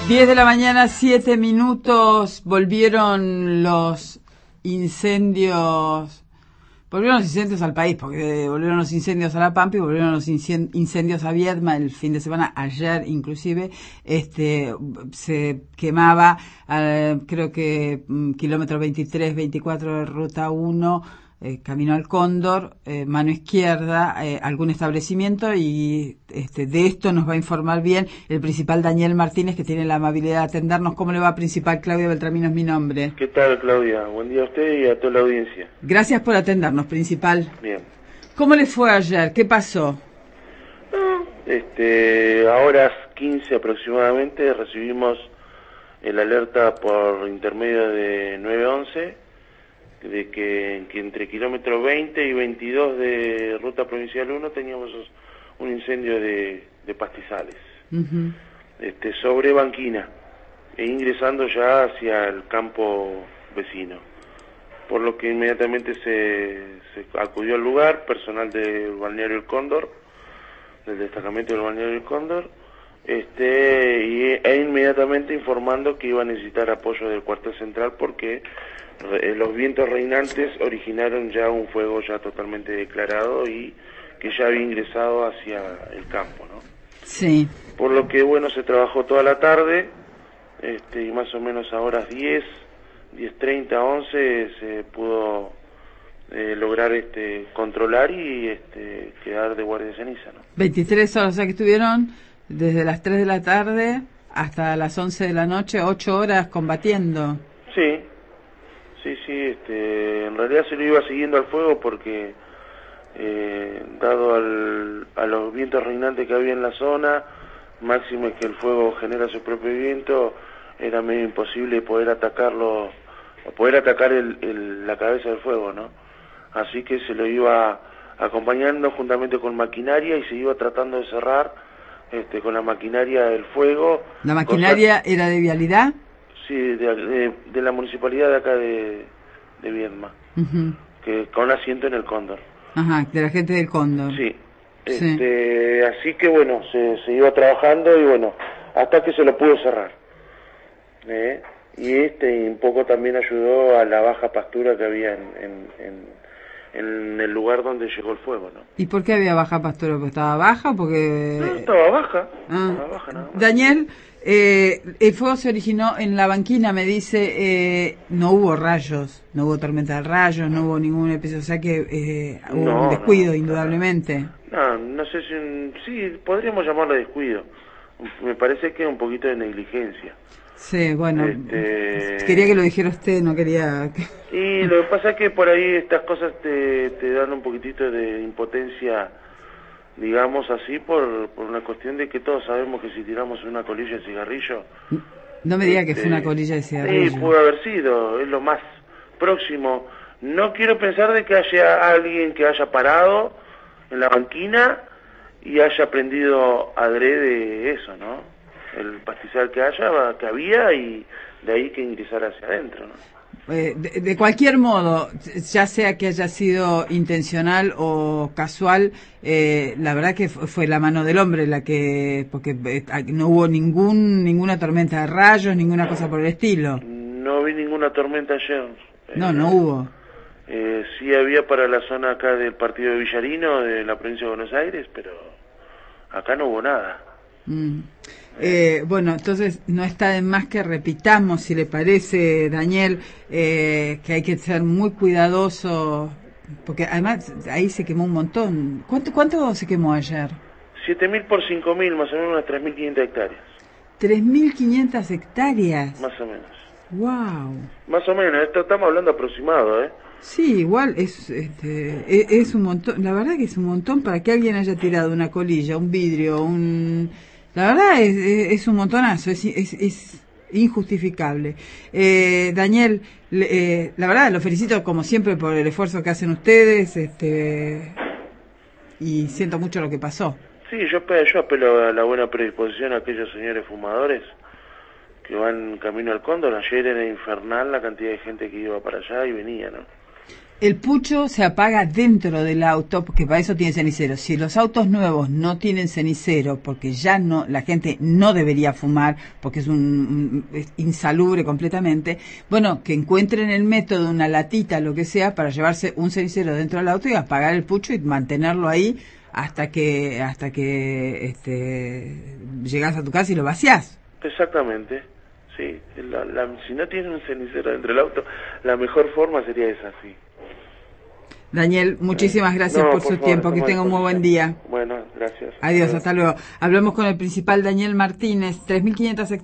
10 de la mañana, 7 minutos, volvieron los incendios al país, porque volvieron los incendios a La Pampa y volvieron los incendios a Viedma el fin de semana, ayer inclusive, se quemaba, creo que kilómetro 23, 24 de Ruta 1, camino al Cóndor, mano izquierda, algún establecimiento y de esto nos va a informar bien el principal Daniel Martínez, que tiene la amabilidad de atendernos. ¿Cómo le va, principal? Claudia Beltramino es mi nombre. ¿Qué tal, Claudia? Buen día a usted y a toda la audiencia. Gracias por atendernos, principal. Bien. ¿Cómo le fue ayer? ¿Qué pasó? A horas 15 aproximadamente recibimos el alerta por intermedio de 911 de que entre kilómetro 20 y 22 de Ruta Provincial 1 teníamos un incendio de pastizales sobre Banquina e ingresando ya hacia el campo vecino, por lo que inmediatamente se acudió al lugar personal del balneario El Cóndor, del destacamento del balneario El Cóndor, e inmediatamente informando que iba a necesitar apoyo del cuartel central porque los vientos reinantes originaron ya un fuego ya totalmente declarado y que ya había ingresado hacia el campo, ¿no? Sí. Por lo que, bueno, se trabajó toda la tarde, y más o menos a horas 10:30, 11, se pudo lograr controlar y quedar de guardia de ceniza, ¿no? 23 horas, o sea que estuvieron desde las 3 de la tarde hasta las 11 de la noche, 8 horas combatiendo. Sí. En realidad se lo iba siguiendo al fuego porque, dado a los vientos reinantes que había en la zona, máximo es que el fuego genera su propio viento, era medio imposible poder atacarlo, o poder atacar la cabeza del fuego, ¿no? Así que se lo iba acompañando juntamente con maquinaria y se iba tratando de cerrar con la maquinaria del fuego. ¿La maquinaria era de vialidad? Sí, de la municipalidad de acá de Viedma, que con asiento en el Cóndor. Ajá, de la gente del Cóndor. Sí. Así que bueno, se iba trabajando y bueno, hasta que se lo pudo cerrar. Y un poco también ayudó a la baja pastura que había en el lugar donde llegó el fuego, ¿no? ¿Y por qué había baja pastura? ¿Porque estaba baja? Porque... No, estaba baja. Estaba baja nada más. Daniel, el fuego se originó en La Banquina, me dice, no hubo rayos, no hubo tormenta de rayos, no hubo ningún episodio, o sea que hubo un descuido, indudablemente. No sé sí, podríamos llamarlo descuido. Me parece que es un poquito de negligencia. Sí, bueno, quería que lo dijera usted, no quería... Y lo que pasa es que por ahí estas cosas te dan un poquitito de impotencia, digamos así, por una cuestión de que todos sabemos que si tiramos una colilla de cigarrillo... No me diga que fue una colilla de cigarrillo. Sí, pudo haber sido, es lo más próximo. No quiero pensar de que haya alguien que haya parado en la banquina y haya prendido adrede eso, ¿no? El pastizal que había y de ahí que ingresara hacia adentro, ¿no? De cualquier modo, ya sea que haya sido intencional o casual, la verdad que fue la mano del hombre la que, porque no hubo ninguna tormenta de rayos, ninguna cosa por el estilo. No vi ninguna tormenta ayer. No hubo. Sí había para la zona acá del partido de Villarino, de la provincia de Buenos Aires, pero acá no hubo nada. Bueno, entonces no está de más que repitamos, si le parece, Daniel, que hay que ser muy cuidadoso, porque además ahí se quemó un montón. ¿Cuánto se quemó ayer? 7.000 por 5.000, más o menos unas 3.500 hectáreas. 3.500 hectáreas. Más o menos. Wow. Más o menos, esto estamos hablando aproximado, ¿eh? Sí, igual es un montón, la verdad que es un montón para que alguien haya tirado una colilla, un vidrio, la verdad es un montonazo, es injustificable. Daniel, la verdad lo felicito como siempre por el esfuerzo que hacen ustedes, y siento mucho lo que pasó. Sí, yo apelo a la buena predisposición a aquellos señores fumadores que van camino al Cóndor. Ayer era infernal la cantidad de gente que iba para allá y venía, ¿no? El pucho se apaga dentro del auto, porque para eso tiene cenicero. Si los autos nuevos no tienen cenicero, porque ya no, la gente no debería fumar, porque es es insalubre completamente, bueno, que encuentren el método, una latita, lo que sea, para llevarse un cenicero dentro del auto y apagar el pucho y mantenerlo ahí hasta que llegas a tu casa y lo vaciás. Exactamente, sí. Si no tiene un cenicero dentro del auto, la mejor forma sería esa, sí. Daniel, muchísimas gracias por su tiempo. Que tenga un muy buen día. Bueno, gracias. Adiós, hasta luego. Hablamos con el principal Daniel Martínez, 3.500 hectáreas.